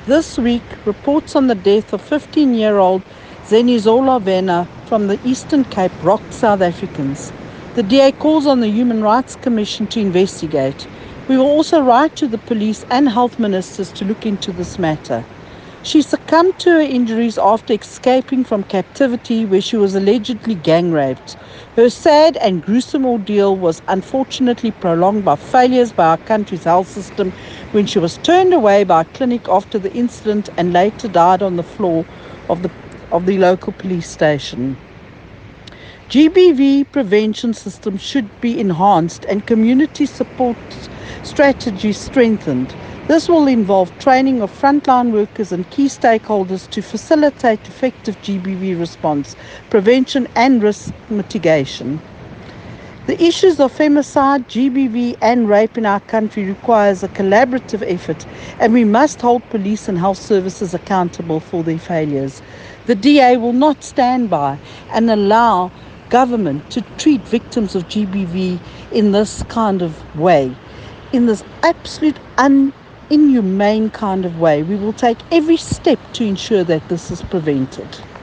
This week, reports on the death of 15-year-old Zenizola Vena from the Eastern Cape rocked South Africans. The DA calls on the Human Rights Commission to investigate. We will also write to the police and health ministers to look into this matter. She succumbed to her injuries after escaping from captivity where she was allegedly gang raped. Her sad and gruesome ordeal was unfortunately prolonged by failures by our country's health system when she was turned away by a clinic after the incident and later died on the floor of the local police station. GBV prevention systems should be enhanced and community support strategies strengthened. This will involve training of frontline workers and key stakeholders to facilitate effective GBV response, prevention and risk mitigation. The issues of femicide, GBV and rape in our country requires a collaborative effort, and we must hold police and health services accountable for their failures. The DA will not stand by and allow government to treat victims of GBV in this kind of way, in this absolute inhumane kind of way. We will take every step to ensure that this is prevented.